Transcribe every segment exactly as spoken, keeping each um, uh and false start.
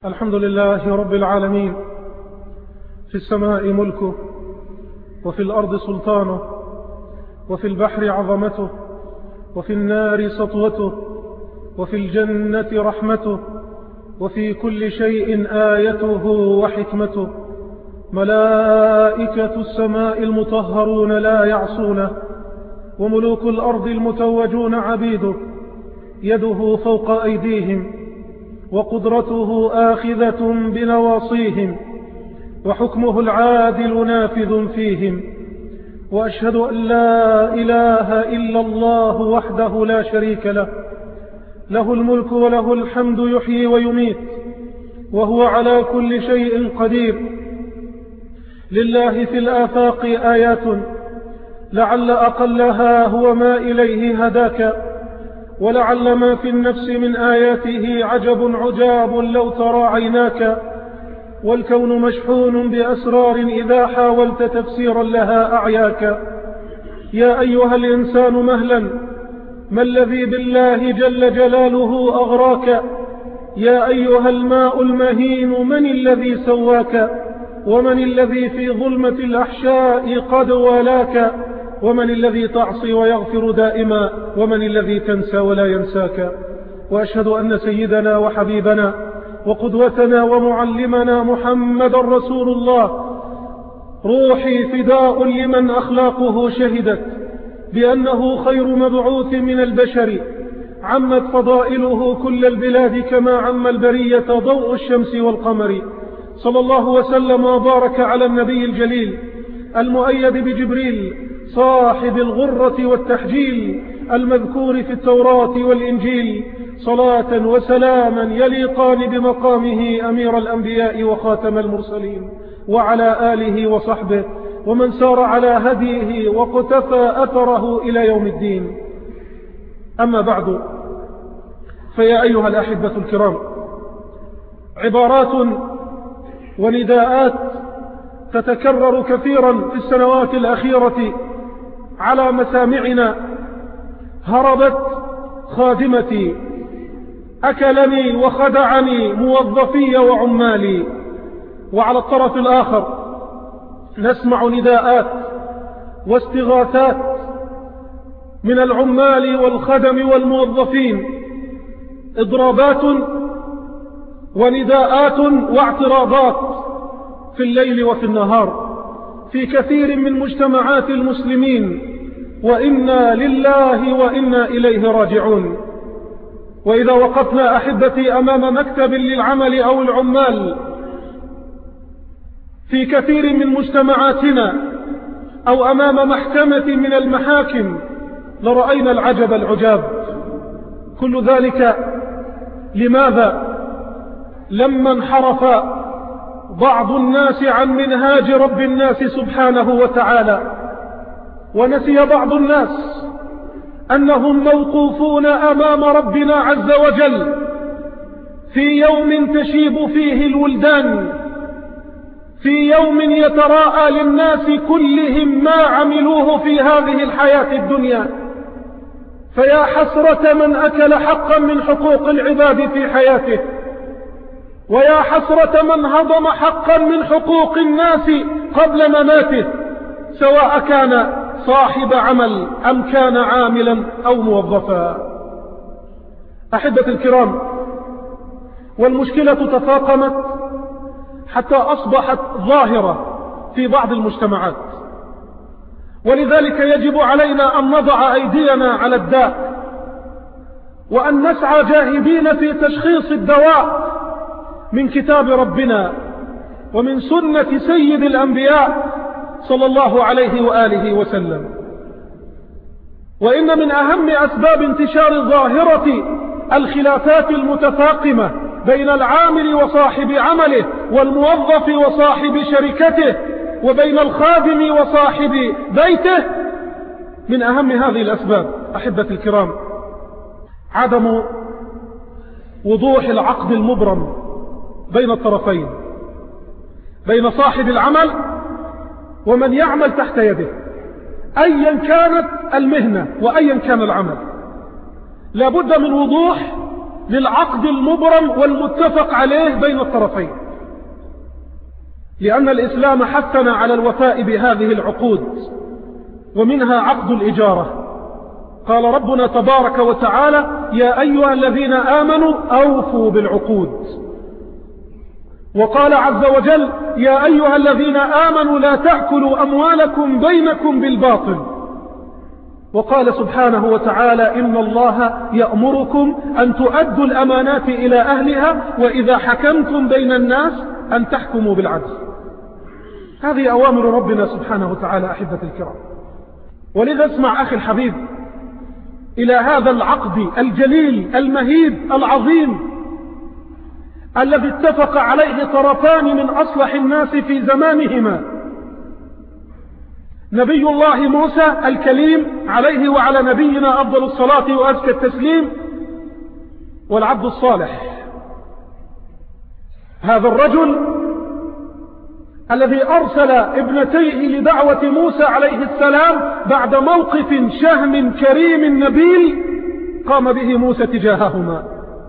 الحمد لله رب العالمين. في السماء ملكه، وفي الأرض سلطانه، وفي البحر عظمته، وفي النار سطوته، وفي الجنة رحمته، وفي كل شيء آيته وحكمته. ملائكة السماء المطهرون لا يعصونه، وملوك الأرض المتوجون عبيده. يده فوق أيديهم، وقدرته آخذة بنواصيهم، وحكمه العادل نافذ فيهم. وأشهد أن لا إله إلا الله وحده لا شريك له، له الملك وله الحمد يحيي ويميت، وهو على كل شيء قدير. لله في الآفاق آيات، لعل أقلها هو ما إليه هداك، ولعل ما في النفس من آياته عجب عجاب لو ترى عيناك. والكون مشحون بأسرار إذا حاولت تفسيرا لها أعياك. يا أيها الإنسان مهلا، ما الذي بالله جل جلاله أغراك؟ يا أيها الماء المهين، من الذي سواك؟ ومن الذي في ظلمة الأحشاء قد ولاك؟ ومن الذي تعصي ويغفر دائما؟ ومن الذي تنسى ولا ينساك؟ وأشهد أن سيدنا وحبيبنا وقدوتنا ومعلمنا محمد رسول الله، روحي فداء لمن أخلاقه شهدت بأنه خير مبعوث من البشر، عمت فضائله كل البلاد كما عم البرية ضوء الشمس والقمر. صلى الله وسلم وبارك على النبي الجليل المؤيد بجبريل، صاحب الغرة والتحجيل، المذكور في التوراة والإنجيل، صلاة وسلاما يليقان بمقامه أمير الأنبياء وخاتم المرسلين، وعلى آله وصحبه ومن سار على هديه وقتفى أثره إلى يوم الدين. أما بعد، فيا أيها الأحبة الكرام، عبارات ونداءات تتكرر كثيرا في السنوات الأخيرة على مسامعنا. هربت خادمتي، أكلني وخدعني موظفي وعمالي. وعلى الطرف الآخر نسمع نداءات واستغاثات من العمال والخدم والموظفين، إضرابات ونداءات واعتراضات في الليل وفي النهار في كثير من مجتمعات المسلمين، وإنا لله وإنا إليه راجعون. وإذا وقفنا أحبتي أمام مكتب للعمل أو العمال في كثير من مجتمعاتنا، أو أمام محكمة من المحاكم، لرأينا العجب العجاب. كل ذلك لماذا؟ لما انحرف بعض الناس عن منهاج رب الناس سبحانه وتعالى، ونسي بعض الناس أنهم موقوفون أمام ربنا عز وجل في يوم تشيب فيه الولدان، في يوم يتراءى للناس كلهم ما عملوه في هذه الحياة الدنيا. فيا حسرة من أكل حقا من حقوق العباد في حياته، ويا حسرة من هضم حقا من حقوق الناس قبل مماته، سواء كان صاحب عمل أم كان عاملا أو موظفا. أحبة الكرام، والمشكلة تفاقمت حتى أصبحت ظاهرة في بعض المجتمعات، ولذلك يجب علينا أن نضع أيدينا على الداء، وأن نسعى جاهدين في تشخيص الدواء من كتاب ربنا ومن سنة سيد الأنبياء صلى الله عليه وآله وسلم. وإن من أهم أسباب انتشار ظاهرة الخلافات المتفاقمة بين العامل وصاحب عمله، والموظف وصاحب شركته، وبين الخادم وصاحب بيته، من أهم هذه الأسباب أحبة الكرام عدم وضوح العقد المبرم بين الطرفين، بين صاحب العمل ومن يعمل تحت يده، أيا كانت المهنة وأيا كان العمل. لا بد من وضوح للعقد المبرم والمتفق عليه بين الطرفين، لأن الإسلام حثنا على الوفاء بهذه العقود، ومنها عقد الإجارة. قال ربنا تبارك وتعالى: يا أيها الذين آمنوا أوفوا بالعقود. وقال عز وجل: يا أيها الذين آمنوا لا تأكلوا أموالكم بينكم بالباطل. وقال سبحانه وتعالى: إن الله يأمركم أن تؤدوا الأمانات إلى أهلها وإذا حكمتم بين الناس أن تحكموا بالعدل. هذه أوامر ربنا سبحانه وتعالى أحبة الكرام. ولذا اسمع أخي الحبيب إلى هذا العقد الجليل المهيب العظيم الذي اتفق عليه طرفان من أصلح الناس في زمانهما، نبي الله موسى الكليم عليه وعلى نبينا أفضل الصلاة وأزكى التسليم، والعبد الصالح، هذا الرجل الذي أرسل ابنتيه لدعوة موسى عليه السلام بعد موقف شهم كريم نبيل قام به موسى تجاههما.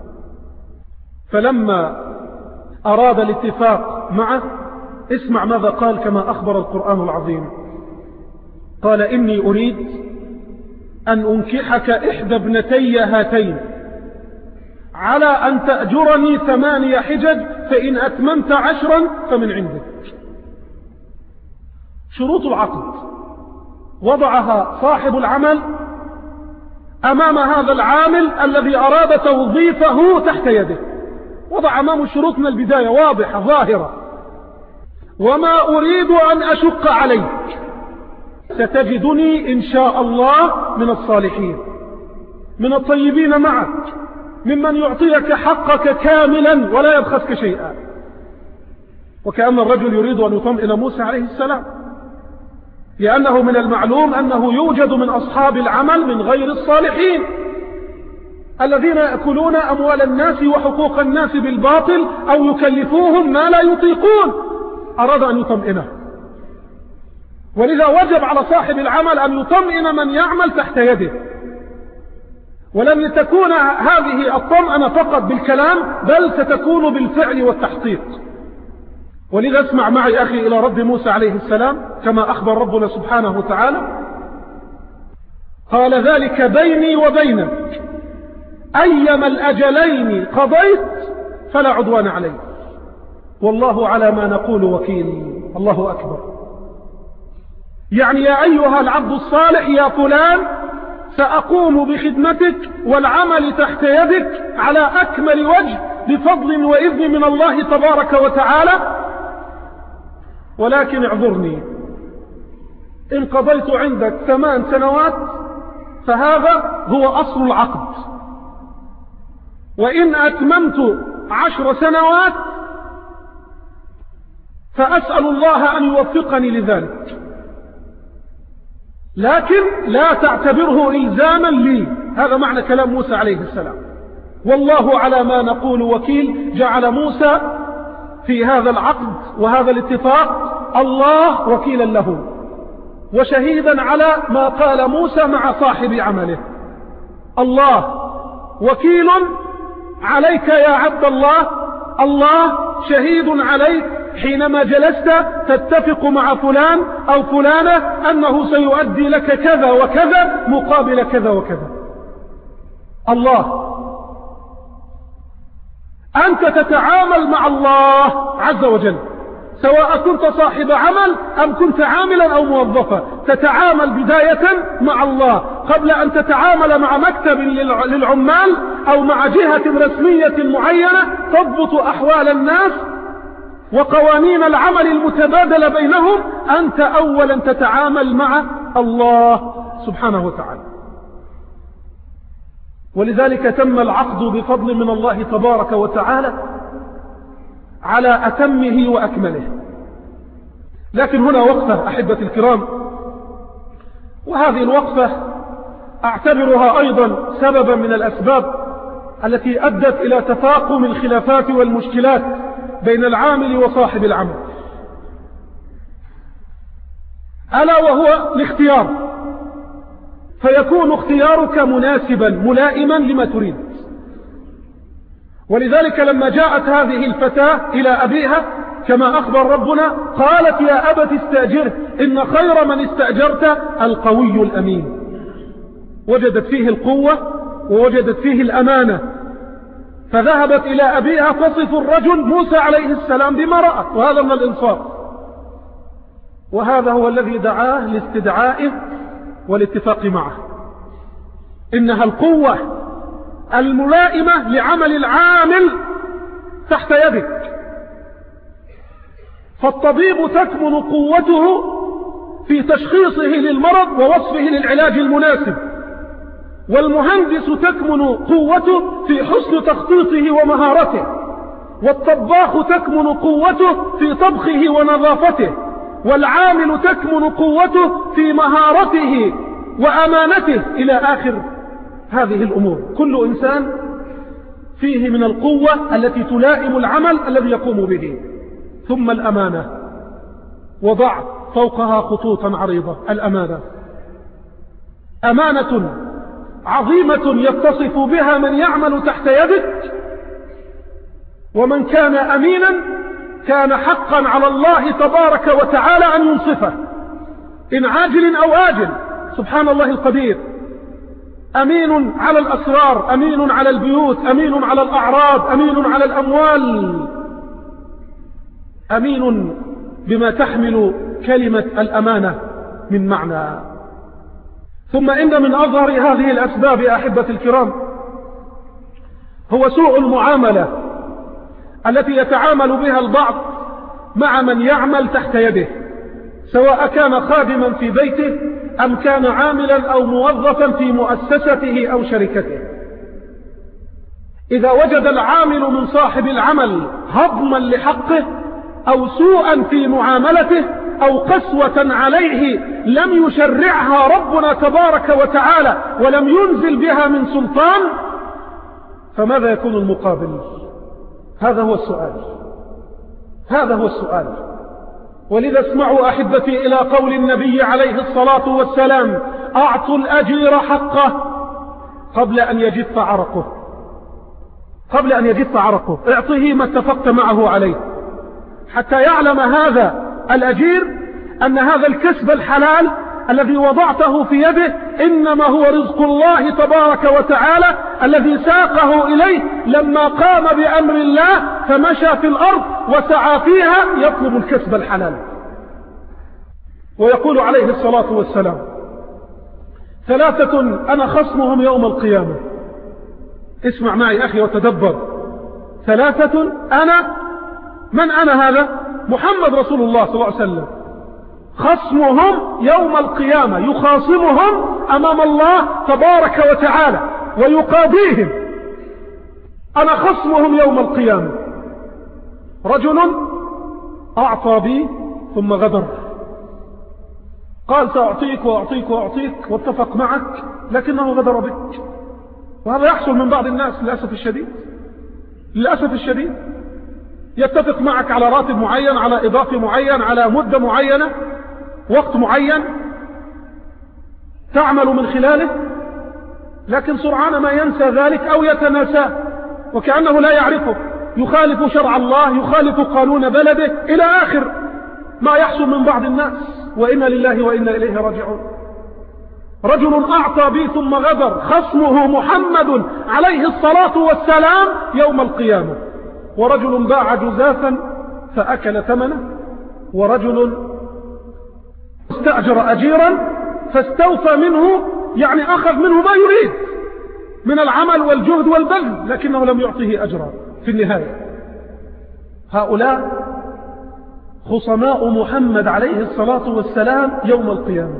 فلما أراد الاتفاق معه اسمع ماذا قال كما أخبر القرآن العظيم. قال: إني أريد أن أنكحك إحدى ابنتي هاتين على أن تأجرني ثمانية حجج فإن أتممت عشرا فمن عندك. شروط العقد وضعها صاحب العمل أمام هذا العامل الذي أراد توظيفه تحت يده، وضع أمامه الشروط من البداية واضحة ظاهرة: وما أريد أن أشق عليك، ستجدني إن شاء الله من الصالحين، من الطيبين معك، ممن يعطيك حقك كاملا ولا يبخسك شيئا. وكأن الرجل يريد أن يطمئن موسى عليه السلام، لأنه من المعلوم أنه يوجد من أصحاب العمل من غير الصالحين الذين يأكلون أموال الناس وحقوق الناس بالباطل أو يكلفوهم ما لا يطيقون. أراد أن يطمئنه، ولذا وجب على صاحب العمل أن يطمئن من يعمل تحت يده، ولن تكون هذه الطمأنة فقط بالكلام بل ستكون بالفعل والتحقيق. ولذا اسمع معي أخي إلى رد موسى عليه السلام كما أخبر ربنا سبحانه وتعالى. قال: ذلك بيني وبينك، أيما الأجلين قضيت فلا عدوان علي، والله على ما نقول وكيل. الله أكبر. يعني يا أيها العبد الصالح يا فلان، سأقوم بخدمتك والعمل تحت يدك على أكمل وجه بفضل وإذن من الله تبارك وتعالى، ولكن اعذرني، إن قضيت عندك ثمان سنوات فهذا هو أصل العقد، وإن أتممت عشر سنوات فأسأل الله أن يوفقني لذلك، لكن لا تعتبره إلزاما لي. هذا معنى كلام موسى عليه السلام. والله على ما نقول وكيل. جعل موسى في هذا العقد وهذا الاتفاق الله وكيلا له وشهيدا على ما قال موسى مع صاحب عمله. الله وكيل عليك يا عبد الله، الله شهيد عليك حينما جلست تتفق مع فلان أو فلانة أنه سيؤدي لك كذا وكذا مقابل كذا وكذا. الله، أنت تتعامل مع الله عز وجل، سواء كنت صاحب عمل أم كنت عاملا أو موظفا، تتعامل بداية مع الله قبل أن تتعامل مع مكتب للعمال أو مع جهة رسمية معينة تضبط أحوال الناس وقوانين العمل المتبادل بينهم. أنت أولا تتعامل مع الله سبحانه وتعالى. ولذلك تم العقد بفضل من الله تبارك وتعالى على أتمه وأكمله. لكن هنا وقفة أحبة الكرام، وهذه الوقفة أعتبرها أيضا سببا من الأسباب التي أدت إلى تفاقم الخلافات والمشكلات بين العامل وصاحب العمل، ألا وهو الاختيار، فيكون اختيارك مناسبا ملائما لما تريد. ولذلك لما جاءت هذه الفتاة إلى أبيها كما أخبر ربنا قالت يا أبت استأجره إن خير من استأجرت القوي الأمين. وجدت فيه القوة ووجدت فيه الأمانة، فذهبت إلى أبيها تصف الرجل موسى عليه السلام بما رأت، وهذا من الإنصاف. وهذا هو الذي دعاه لاستدعائه والاتفاق معه. إنها القوة الملائمة لعمل العامل تحت يدك. فالطبيب تكمن قوته في تشخيصه للمرض ووصفه للعلاج المناسب، والمهندس تكمن قوته في حسن تخطيطه ومهارته، والطباخ تكمن قوته في طبخه ونظافته، والعامل تكمن قوته في مهارته وأمانته إلى آخر هذه الأمور. كل إنسان فيه من القوة التي تلائم العمل الذي يقوم به. ثم الأمانة، وضع فوقها خطوطا عريضة. الأمانة أمانة عظيمة يتصف بها من يعمل تحت يدك، ومن كان أمينا كان حقا على الله تبارك وتعالى أن ينصفه إن عاجل أو آجل. سبحان الله القدير. أمين على الأسرار، أمين على البيوت، أمين على الأعراض، أمين على الأموال، أمين بما تحمل كلمة الأمانة من معنى. ثم إن من أظهر هذه الأسباب يا أحبة الكرام هو سوء المعاملة التي يتعامل بها البعض مع من يعمل تحت يده، سواء كان خادما في بيته أم كان عاملا أو موظفا في مؤسسته أو شركته. إذا وجد العامل من صاحب العمل هضما لحقه أو سوءا في معاملته أو قسوة عليه لم يشرعها ربنا تبارك وتعالى ولم ينزل بها من سلطان، فماذا يكون المقابل؟ هذا هو السؤال، هذا هو السؤال. ولذا اسمعوا أحبتي إلى قول النبي عليه الصلاة والسلام: أعطوا الأجير حقه قبل أن يجف عرقه، قبل أن يجف عرقه اعطه ما اتفقت معه عليه، حتى يعلم هذا الأجير أن هذا الكسب الحلال الذي وضعته في يده إنما هو رزق الله تبارك وتعالى الذي ساقه إليه لما قام بأمر الله فمشى في الأرض وسعى فيها يطلب الكسب الحلال. ويقول عليه الصلاة والسلام: ثلاثة أنا خصمهم يوم القيامة. اسمع معي أخي وتدبر. ثلاثة أنا، من أنا هذا؟ محمد رسول الله صلى الله عليه وسلم. خصمهم يوم القيامة، يخاصمهم أمام الله تبارك وتعالى ويقاضيهم. أنا خصمهم يوم القيامة: رجل أعطى بي ثم غدر، قال سأعطيك وأعطيك وأعطيك واتفق معك لكنه غدر بك. وهذا يحصل من بعض الناس للأسف الشديد، للأسف الشديد. يتفق معك على راتب معين، على إضافة معين، على مدة معينة، وقت معين تعمل من خلاله، لكن سرعان ما ينسى ذلك أو يتناساه وكأنه لا يعرفه، يخالف شرع الله، يخالف قانون بلده، إلى آخر ما يحصل من بعض الناس. وإنا لله وإنا إليه راجعون. رجل أعطى بي ثم غدر، خصمه محمد عليه الصلاة والسلام يوم القيامة. ورجل باع جزافا فأكل ثمنه، ورجل استأجر أجيرا فاستوفى منه، يعني أخذ منه ما يريد من العمل والجهد والبذل لكنه لم يعطيه أجرا في النهاية. هؤلاء خصماء محمد عليه الصلاة والسلام يوم القيامة.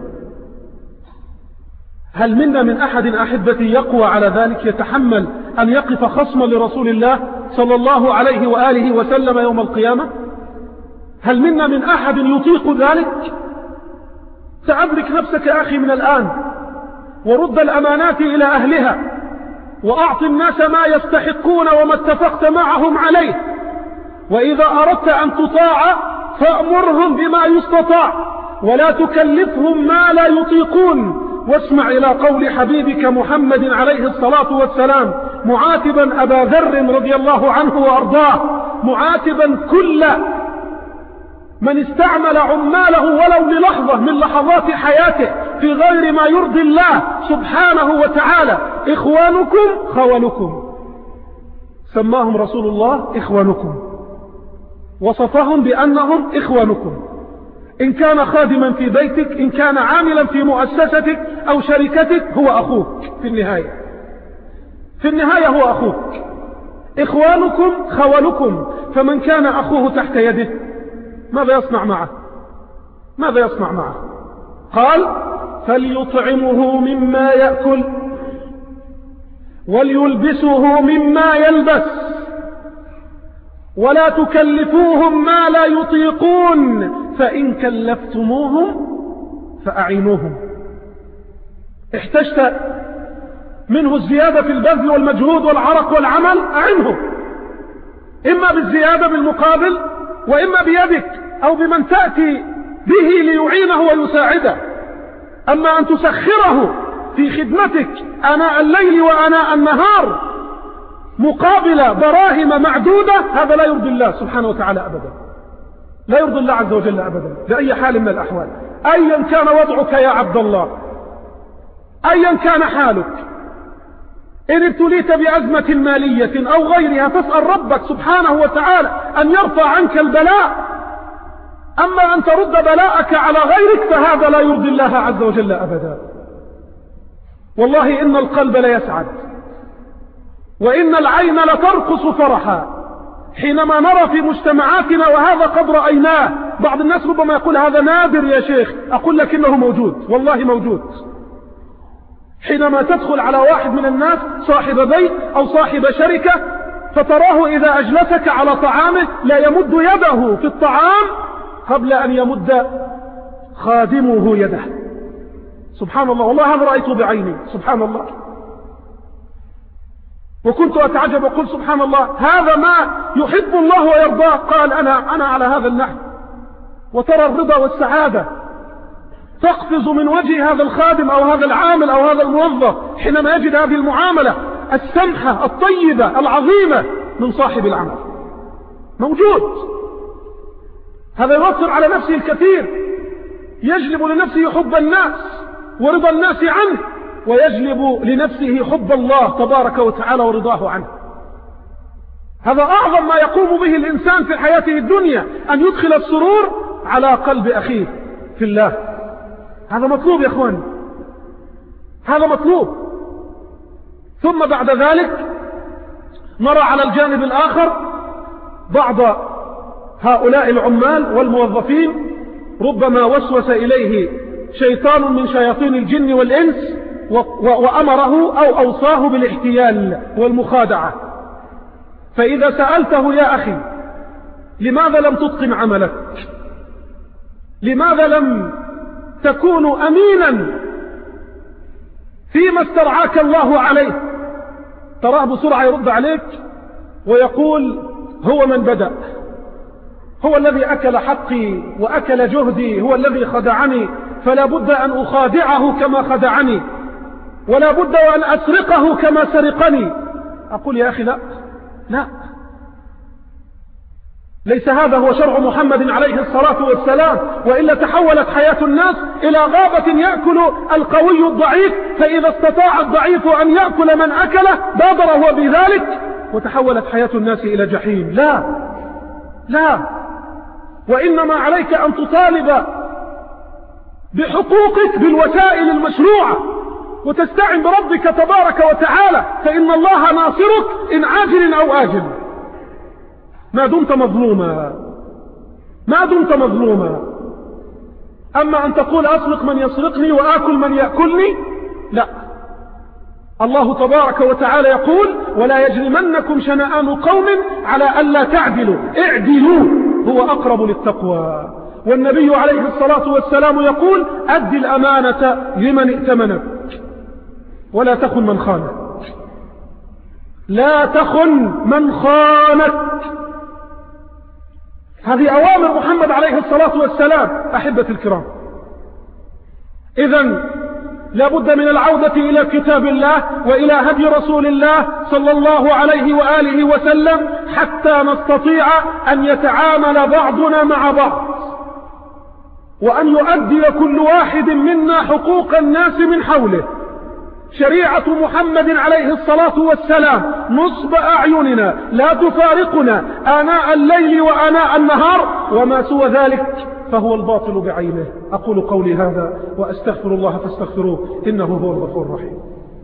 هل منا من أحد أحبتي يقوى على ذلك، يتحمل أن يقف خصما لرسول الله صلى الله عليه وآله وسلم يوم القيامة؟ هل منا من أحد يطيق ذلك؟ تأدرك نفسك أخي من الآن، ورد الأمانات إلى أهلها، وأعط الناس ما يستحقون وما اتفقت معهم عليه. وإذا أردت أن تطاع فأمرهم بما يستطاع ولا تكلفهم ما لا يطيقون. واسمع إلى قول حبيبك محمد عليه الصلاة والسلام: معاتبا أبا ذر رضي الله عنه وأرضاه، معاتبا كل من استعمل عماله ولو للحظة من لحظات حياته في غير ما يرضي الله سبحانه وتعالى. إخوانكم خولكم، سماهم رسول الله إخوانكم، وصفهم بأنهم إخوانكم. إن كان خادما في بيتك، إن كان عاملا في مؤسستك أو شركتك، هو أخوك في النهاية، في النهاية هو أخوك. إخوانكم خولكم، فمن كان أخوه تحت يده ماذا يصنع معه؟ ماذا يصنع معه؟ قال فليطعمه مما يأكل وليلبسه مما يلبس ولا تكلفوهم ما لا يطيقون، فإن كلفتموهم فأعينوهم. احتجت منه الزيادة في البذل والمجهود والعرق والعمل، أعنه، إما بالزيادة بالمقابل، وإما بيدك أو بمن تأتي به ليعينه ويساعده. أما أن تسخره في خدمتك آناء الليل وآناء النهار مقابل دراهم معدودة، هذا لا يرضي الله سبحانه وتعالى أبدا، لا يرضي الله عز وجل أبدا بأي حال من الأحوال. أيا كان وضعك يا عبد الله، أيا كان حالك، إن ابتليت بأزمة مالية أو غيرها فاسأل ربك سبحانه وتعالى أن يرفع عنك البلاء. أما أن ترد بلاءك على غيرك فهذا لا يرضي الله عز وجل أبدا. والله إن القلب ليسعد وإن العين لترقص فرحا حينما نرى في مجتمعاتنا، وهذا قد رأيناه. بعض الناس ربما يقول هذا نادر يا شيخ، أقول لك إنه موجود، والله موجود. حينما تدخل على واحد من الناس صاحب بيت أو صاحب شركة، فتراه إذا أجلسك على طعامه لا يمد يده في الطعام قبل أن يمد خادمه يده. سبحان الله، والله هذا رأيته بعيني، سبحان الله. وكنت أتعجب وقل سبحان الله، هذا ما يحب الله ويرضاه. قال أنا, أنا على هذا النحو. وترى الرضا والسعادة تقفز من وجه هذا الخادم أو هذا العامل أو هذا الموظف حينما يجد هذه المعاملة السمحة الطيبة العظيمة من صاحب العمل. موجود، هذا يؤثر على نفسه الكثير، يجلب لنفسه حب الناس ورضا الناس عنه، ويجلب لنفسه حب الله تبارك وتعالى ورضاه عنه. هذا أعظم ما يقوم به الإنسان في حياته الدنيا، أن يدخل السرور على قلب أخيه في الله. هذا مطلوب يا أخواني، هذا مطلوب. ثم بعد ذلك نرى على الجانب الآخر بعض هؤلاء العمال والموظفين ربما وسوس إليه شيطان من شياطين الجن والإنس وأمره أو أوصاه بالاحتيال والمخادعة. فإذا سألته يا أخي لماذا لم تتقن عملك، لماذا لم تكون أمينا فيما استرعاك الله عليه، تراه بسرعة يرد عليك ويقول هو من بدأ، هو الذي أكل حقي وأكل جهدي، هو الذي خدعني، فلا بد أن أخادعه كما خدعني، ولا بد أن أسرقه كما سرقني. أقول يا أخي لا لا، ليس هذا هو شرع محمد عليه الصلاة والسلام، وإلا تحولت حياة الناس إلى غابة يأكل القوي الضعيف، فإذا استطاع الضعيف أن يأكل من أكله بادر هو بذلك، وتحولت حياة الناس إلى جحيم. لا لا، وإنما عليك أن تطالب بحقوقك بالوسائل المشروعة، وتستعن بربك تبارك وتعالى، فإن الله ناصرك إن عاجل أو آجل، ما دمت مظلوما، ما دمت مظلوما. أما أن تقول أسرق من يسرقني وآكل من يأكلني، لا. الله تبارك وتعالى يقول ولا يجرمنكم شنآن قوم على ألا تعدلوا اعدلوا هو أقرب للتقوى. والنبي عليه الصلاة والسلام يقول أد الأمانة لمن ائتمنك ولا تخن من خانك، لا تخن من خانك. هذه أوامر محمد عليه الصلاة والسلام. أحبة الكرام، إذن لا بد من العودة إلى كتاب الله وإلى هدي رسول الله صلى الله عليه وآله وسلم حتى نستطيع أن يتعامل بعضنا مع بعض، وأن يؤدي كل واحد منا حقوق الناس من حوله. شريعة محمد عليه الصلاة والسلام نصب أعيننا لا تفارقنا آناء الليل وآناء النهار، وما سوى ذلك فهو الباطل بعينه. أقول قولي هذا وأستغفر الله فاستغفروه إنه هو الغفور الرحيم.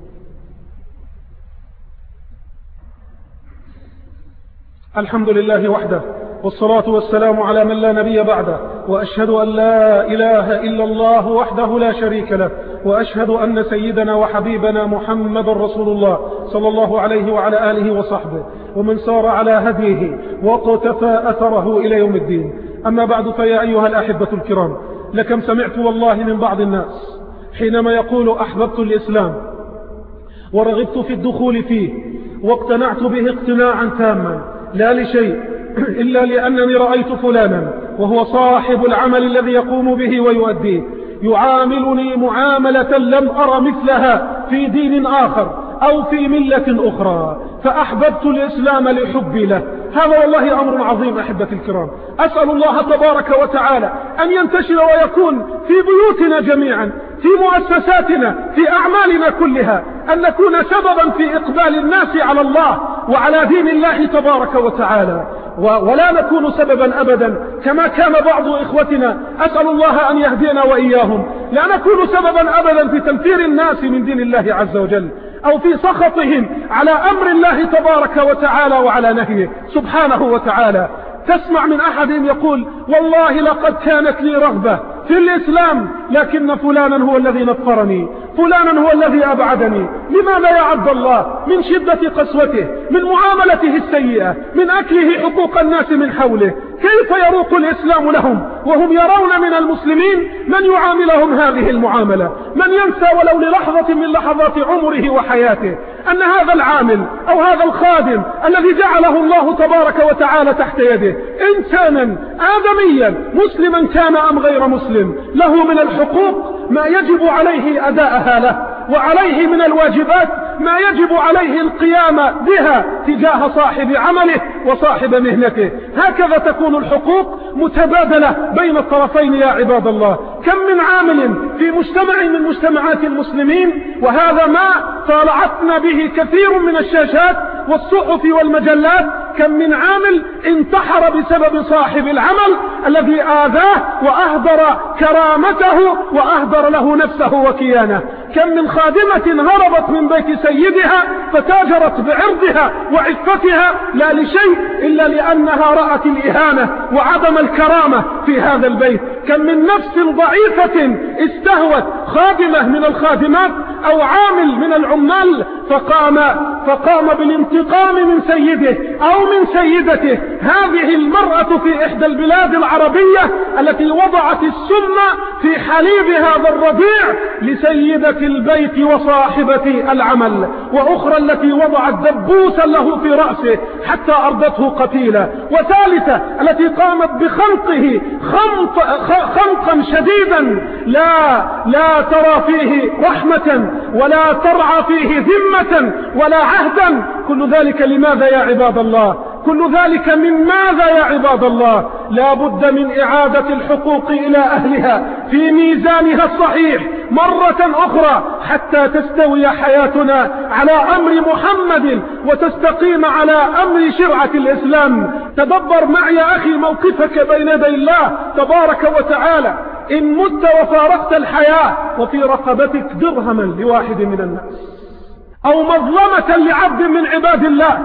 الحمد لله وحده، والصلاة والسلام على من لا نبي بعده، وأشهد أن لا إله إلا الله وحده لا شريك له، وأشهد أن سيدنا وحبيبنا محمد رسول الله صلى الله عليه وعلى آله وصحبه ومن سار على هديه وقتفى أثره إلى يوم الدين. أما بعد، فيا أيها الأحبة الكرام، لكم سمعت والله من بعض الناس حينما يقول أحببت الإسلام ورغبت في الدخول فيه واقتنعت به اقتناعا تاما لا لشيء إلا لأنني رأيت فلانا وهو صاحب العمل الذي يقوم به ويؤديه يعاملني معاملة لم أرى مثلها في دين آخر أو في ملة أخرى، فأحببت الإسلام لحبي له. هذا والله أمر عظيم أحبتي الكرام. أسأل الله تبارك وتعالى أن ينتشر ويكون في بيوتنا جميعا، في مؤسساتنا، في أعمالنا كلها، أن نكون سببا في إقبال الناس على الله وعلى دين الله تبارك وتعالى، ولا نكون سببا أبدا كما كان بعض إخوتنا، أسأل الله أن يهدينا وإياهم، لا نكون سببا أبدا في تنفير الناس من دين الله عز وجل أو في سخطهم على أمر الله تبارك وتعالى وعلى نهيه سبحانه وتعالى. تسمع من أحد يقول والله لقد كانت لي رغبة في الإسلام لكن فلانا هو الذي نفرني، فلانا هو الذي أبعدني. لماذا يا عبد الله؟ من شدة قسوته، من معاملته السيئة، من أكله حقوق الناس من حوله. كيف يروق الإسلام لهم وهم يرون من المسلمين من يعاملهم هذه المعاملة؟ من ينسى ولو للحظة من لحظات عمره وحياته أن هذا العامل أو هذا الخادم الذي جعله الله تبارك وتعالى تحت يده إنسانا آدميا مسلما كان أم غير مسلم، له من الحقوق ما يجب عليه أداءها له، وعليه من الواجبات ما يجب عليه القيام بها تجاه صاحب عمله وصاحب مهنته. هكذا تكون الحقوق متبادلة بين الطرفين يا عباد الله. كم من عامل في مجتمع من مجتمعات المسلمين، وهذا ما طالعتنا به كثير من الشاشات والصحف والمجلات، كم من عامل انتحر بسبب صاحب العمل الذي آذاه وأهدر كرامته وأهدر له نفسه وكيانه. كم من خادمة هربت من بيت سيدها فتاجرت بعرضها وعفتها لا لشيء إلا لأنها رأت الإهانة وعدم الكرامة في هذا البيت. كم من نفس ضعيفة استهوت خادمة من الخادمات أو عامل من العمال فقام, فقام بالانتقام من سيده أو من سيدته. هذه المرأة في إحدى البلاد العربية التي وضعت السم في حليب هذا الرضيع لسيدة البيت وصاحبة العمل، وأخرى التي وضعت دبوسا له في رأسه حتى أردته قتيلا، وثالثة التي قامت بخنقه خنق خنقا شديدا لا, لا ترى فيه رحمة ولا ترعى فيه ذمة ولا عهدا. كل ذلك لماذا يا عباد الله؟ كل ذلك من ماذا يا عباد الله؟ لا بد من إعادة الحقوق إلى أهلها في ميزانها الصحيح مرة أخرى حتى تستوي حياتنا على أمر محمد وتستقيم على أمر شرعة الإسلام. تدبر معي يا أخي موقفك بين يدي الله تبارك وتعالى إن مت وفارقت الحياة وفي رقبتك درهما لواحد من الناس أو مظلمة لعبد من عباد الله.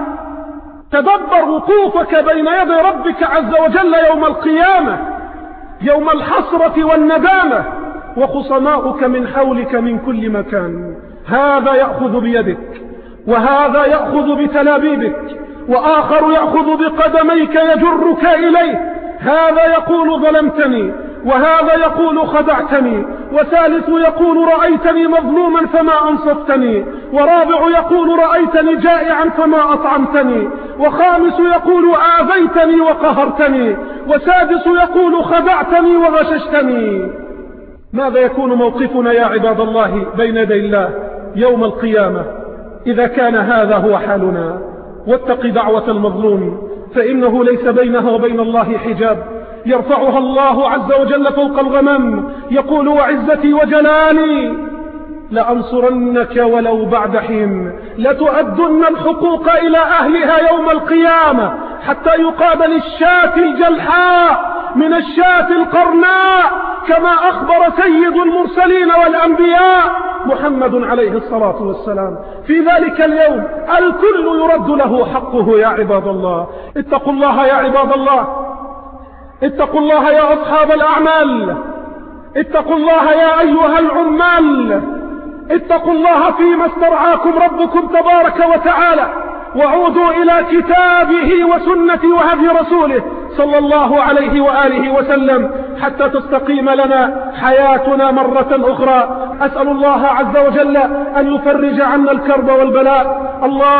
تدبر وقوفك بين يدي ربك عز وجل يوم القيامة، يوم الحسرة والندامة، وخصماؤك من حولك من كل مكان. هذا يأخذ بيدك وهذا يأخذ بتلابيبك وآخر يأخذ بقدميك يجرك إليه. هذا يقول ظلمتني وهذا يقول خدعتني، وثالث يقول رأيتني مظلوما فما أنصفتني، ورابع يقول رأيتني جائعا فما أطعمتني، وخامس يقول آذيتني وقهرتني، وسادس يقول خدعتني وغششتني. ماذا يكون موقفنا يا عباد الله بين يدي الله يوم القيامة إذا كان هذا هو حالنا؟ واتق دعوة المظلوم فإنه ليس بينها وبين الله حجاب، يرفعها الله عز وجل فوق الغمم، يقول وعزتي وجلالي لأنصرنك ولو بعد حين، لتؤدن الحقوق إلى أهلها يوم القيامة حتى يقابل الشاة الجلحاء من الشاة القرناء، كما أخبر سيد المرسلين والأنبياء محمد عليه الصلاة والسلام. في ذلك اليوم الكل يرد له حقه يا عباد الله. اتقوا الله يا عباد الله، اتقوا الله يا أصحاب الأعمال، اتقوا الله يا أيها العمال، اتقوا الله فيما استرعاكم ربكم تبارك وتعالى، وعودوا إلى كتابه وسنة وهدي رسوله صلى الله عليه وآله وسلم حتى تستقيم لنا حياتنا مرة أخرى. أسأل الله عز وجل أن يفرج عنا الكرب والبلاء.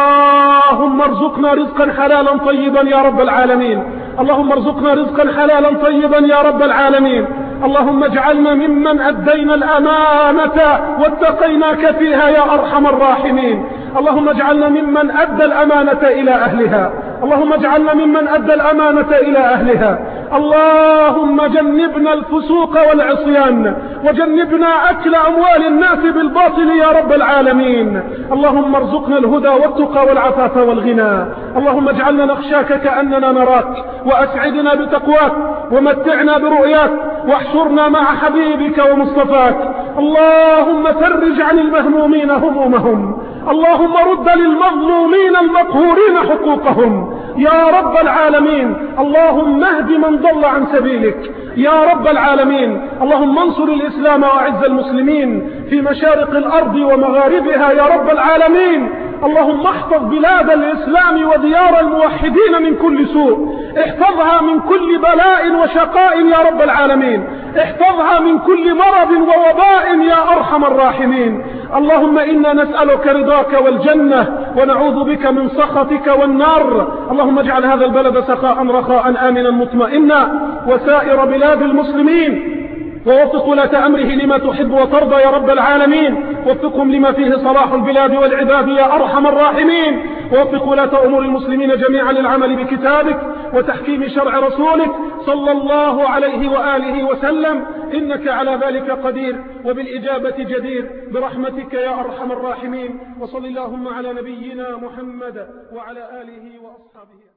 اللهم ارزقنا رزقا حلالا طيبا يا رب العالمين، اللهم ارزقنا رزقا حلالا طيبا يا رب العالمين. اللهم اجعلنا ممن أدينا الأمانة واتقيناك فيها يا أرحم الراحمين. اللهم اجعلنا ممن أدى الأمانة إلى أهلها، اللهم اجعلنا ممن أدى الأمانة إلى أهلها. اللهم جنبنا الفسوق والعصيان، وجنبنا أكل أموال الناس بالباطل يا رب العالمين. اللهم ارزقنا الهدى والتقى والعفاف والغنى. اللهم اجعلنا نخشاك كأننا نراك، وأسعدنا بتقواك، ومتعنا برؤياك، واحشرنا مع حبيبك ومصطفاك. اللهم فرج عن المهمومين همومهم، اللهم رد للمظلومين المقهورين حقوقهم يا رب العالمين. اللهم اهد من ضل عن سبيلك يا رب العالمين. اللهم انصر الإسلام وأعز المسلمين في مشارق الأرض ومغاربها يا رب العالمين. اللهم احفظ بلاد الإسلام وديار الموحدين من كل سوء، احفظها من كل بلاء وشقاء يا رب العالمين، احفظها من كل مرض ووباء يا أرحم الراحمين. اللهم إنا نسألك رضاك والجنة، ونعوذ بك من سخطك والنار. اللهم اجعل هذا البلد سخاء رخاء آمنا مطمئنا، وسائر بلاد المسلمين، ووفق ولاة أمره لما تحب وترضى يا رب العالمين. وفقهم لما فيه صلاح البلاد والعباد يا أرحم الراحمين. ووفق ولاة أمور المسلمين جميعا للعمل بكتابك وتحكيم شرع رسولك صلى الله عليه وآله وسلم، إنك على ذلك قدير وبالإجابة جدير برحمتك يا أرحم الراحمين. وصل اللهم على نبينا محمد وعلى آله وأصحابه.